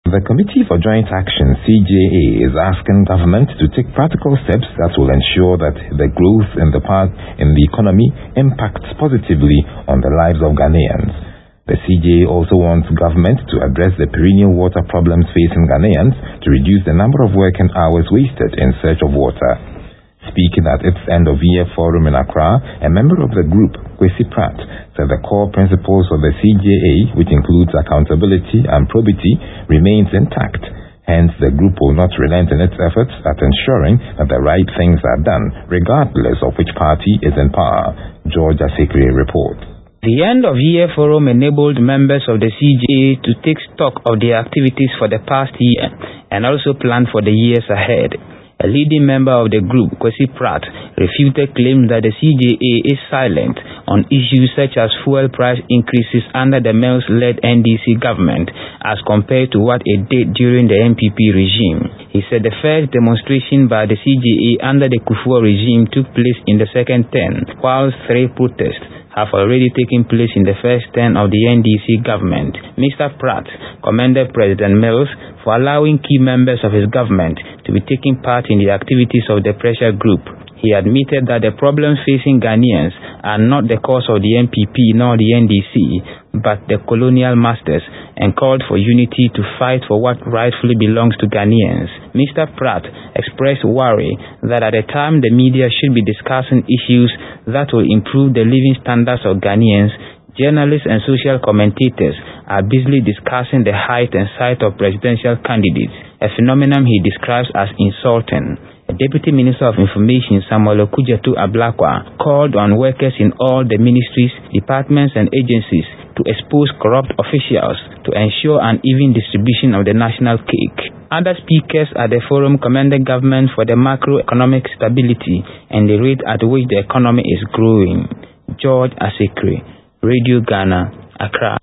The Committee for Joint Action, CJA, is asking government to take practical steps that will ensure that the growth in the economy impacts positively on the lives of Ghanaians. The CJA also wants government to address the perennial water problems facing Ghanaians to reduce the number of working hours wasted in search of water. Speaking at its end-of-year forum in Accra, a member of the group, Kwesi Pratt, said the core principles of the CJA, which includes accountability and probity, remains intact. Hence, the group will not relent in its efforts at ensuring that the right things are done, regardless of which party is in power. George Asekre reports. The end-of-year forum enabled members of the CJA to take stock of their activities for the past year and also plan for the years ahead. A leading member of the group, Kwesi Pratt, refuted claims that the CJA is silent on issues such as fuel price increases under the Mills-led NDC government as compared to what it did during the NPP regime. He said the first demonstration by the CJA under the Kufuor regime took place in the second term, while 3 protests have already taken place in the first term of the NDC government. Mr. Pratt commended President Mills for allowing key members of his government to be taking part in the activities of the pressure group. He admitted that the problems facing Ghanaians are not the cause of the NPP nor the NDC, but the colonial masters, and called for unity to fight for what rightfully belongs to Ghanaians. Mr. Pratt expressed worry that at a time the media should be discussing issues that will improve the living standards of Ghanaians, journalists and social commentators are busily discussing the height and size of presidential candidates, a phenomenon he describes as insulting. Deputy Minister of Information Samuel Okudzeto Ablakwa called on workers in all the ministries, departments and agencies to expose corrupt officials to ensure an even distribution of the national cake. Other speakers at the forum commended government for the macroeconomic stability and the rate at which the economy is growing. George Asekre, Radio Ghana, Accra.